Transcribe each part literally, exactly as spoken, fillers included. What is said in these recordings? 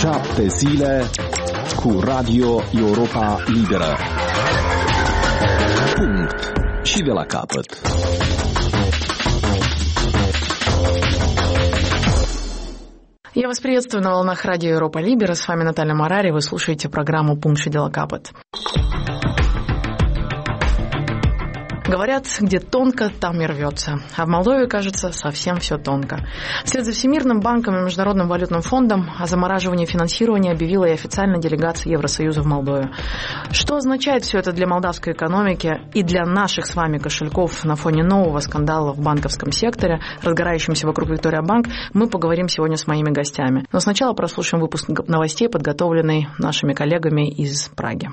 Șapte zile cu Radio Europa Liberă. Punct. Și de la capăt. Я вас приветствую на волнах Радио Европа Либера. С вами Наталья Марари. Вы слушаете программу «Пункт и дела капот». Говорят, где тонко, там и рвется. А в Молдове, кажется, совсем все тонко. Вслед за Всемирным банком и Международным валютным фондом о замораживании финансирования объявила и официальная делегация Евросоюза в Молдове. Что означает все это для молдавской экономики и для наших с вами кошельков на фоне нового скандала в банковском секторе, разгорающемся вокруг Виктория Банк, мы поговорим сегодня с моими гостями. Но сначала прослушаем выпуск новостей, подготовленный нашими коллегами из Праги.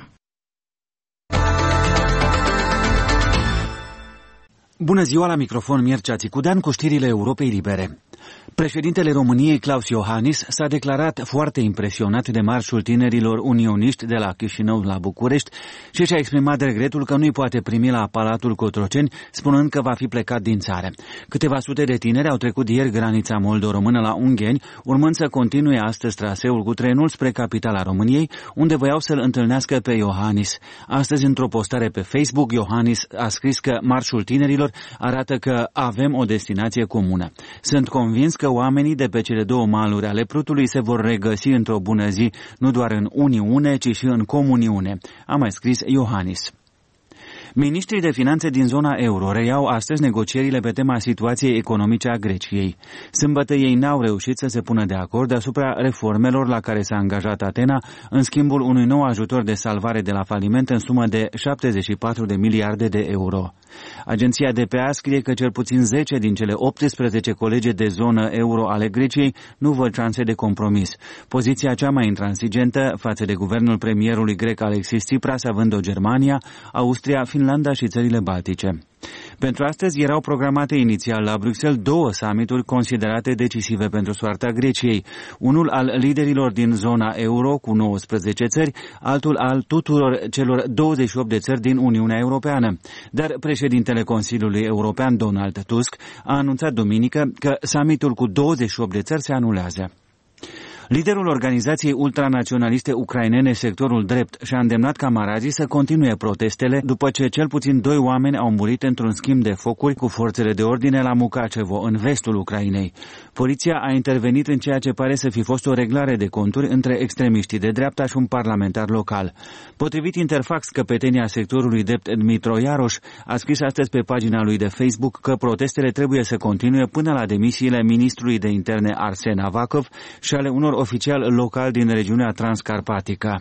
Bună ziua, la microfon Mircea Țicudean cu știrile Europei Libere. Președintele României, Klaus Iohannis, s-a declarat foarte impresionat de marșul tinerilor unioniști de la Chișinău la București și și-a exprimat regretul că nu-i poate primi la Palatul Cotroceni, spunând că va fi plecat din țară. Câteva sute de tineri au trecut ieri granița moldo-română la Ungheni, urmând să continue astăzi traseul cu trenul spre capitala României, unde voiau să-l întâlnească pe Iohannis. Astăzi, într-o postare pe Facebook, Iohannis a scris că marșul tinerilor arată că avem o destinație comună. Sunt convins că oamenii de pe cele două maluri ale Prutului se vor regăsi într-o bună zi, nu doar în uniune, ci și în comuniune, a mai scris Iohannis. Ministrii de finanțe din zona euro reiau astăzi negocierile pe tema situației economice a Greciei. Sâmbătă ei n-au reușit să se pună de acord asupra reformelor la care s-a angajat Atena în schimbul unui nou ajutor de salvare de la faliment în sumă de șaptezeci și patru de miliarde de euro. Agenția D P A scrie că cel puțin zece din cele optsprezece colege de zonă euro ale Greciei nu văd șanse de compromis. Poziția cea mai intransigentă față de guvernul premierului grec Alexis Tsipras având-o Germania, Austria, Finlanda și țările Baltice. Pentru astăzi erau programate inițial la Bruxelles două summituri considerate decisive pentru soarta Greciei, unul al liderilor din zona euro cu nouăsprezece țări, altul al tuturor celor douăzeci și opt de țări din Uniunea Europeană. Dar președintele Consiliului European, Donald Tusk, a anunțat duminică că summitul cu douăzeci și opt de țări se anulează. Liderul organizației ultranaționaliste ucrainene Sectorul Drept și-a îndemnat camarazii să continue protestele după ce cel puțin doi oameni au murit într-un schimb de focuri cu forțele de ordine la Mukachevo, în vestul Ucrainei. Poliția a intervenit în ceea ce pare să fi fost o reglare de conturi între extremiștii de dreapta și un parlamentar local. Potrivit Interfax, căpetenia Sectorului Drept Dmitro Iaroș a scris astăzi pe pagina lui de Facebook că protestele trebuie să continue până la demisiile ministrului de interne Arsen Avakov și ale unor oficial local din regiunea transcarpatică.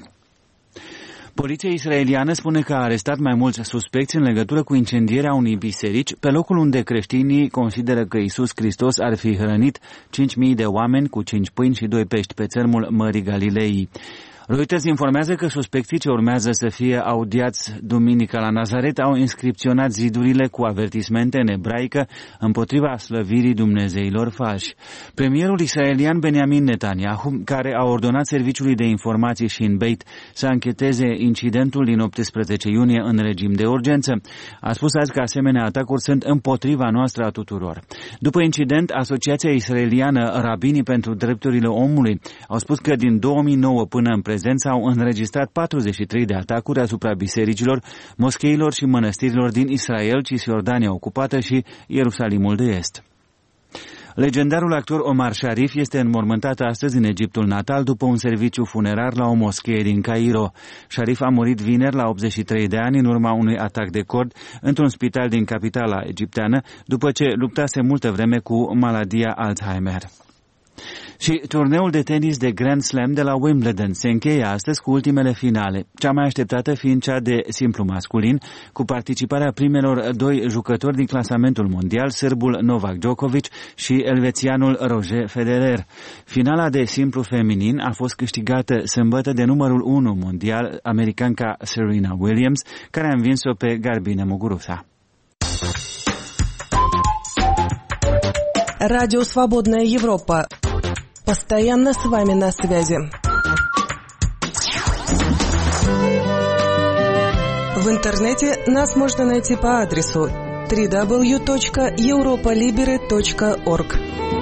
Poliția israeliană spune că a arestat mai mulți suspecți în legătură cu incendierea unei biserici, pe locul unde creștinii consideră că Iisus Hristos ar fi hrănit cinci mii de oameni cu cinci pâini și doi pești pe țărmul Mării Galilei. Reuters informează că suspecții ce urmează să fie audiați duminică la Nazaret au inscripționat zidurile cu avertismente în ebraică împotriva slăvirii dumnezeilor falși. Premierul israelian Benjamin Netanyahu, care a ordonat Serviciului de Informații Shin Bet să ancheteze incidentul din optsprezece iunie în regim de urgență, a spus azi că asemenea atacuri sunt împotriva noastră a tuturor. După incident, Asociația Israeliană Rabinii pentru Drepturile Omului au spus că din două mii nouă până în prezent au înregistrat patruzeci și trei de atacuri asupra bisericilor, moscheilor și mănăstirilor din Israel, Cisjordania ocupată și Ierusalimul de Est. Legendarul actor Omar Sharif este înmormântat astăzi în Egiptul natal după un serviciu funerar la o moschee din Cairo. Sharif a murit vineri la optzeci și trei de ani în urma unui atac de cord într-un spital din capitala egipteană, după ce luptase multă vreme cu maladia Alzheimer. Și turneul de tenis de Grand Slam de la Wimbledon se încheie astăzi cu ultimele finale, cea mai așteptată fiind cea de simplu masculin, cu participarea primelor doi jucători din clasamentul mondial, sârbul Novak Djokovic și elvețianul Roger Federer. Finala de simplu feminin a fost câștigată sâmbătă de numărul unu mondial, americanca Serena Williams, care a învins-o pe Garbine Muguruza. Радио «Свободная Европа». Постоянно с вами на связи. В интернете нас можно найти по адресу дабл ю дабл ю дабл ю точка европа либере точка орг.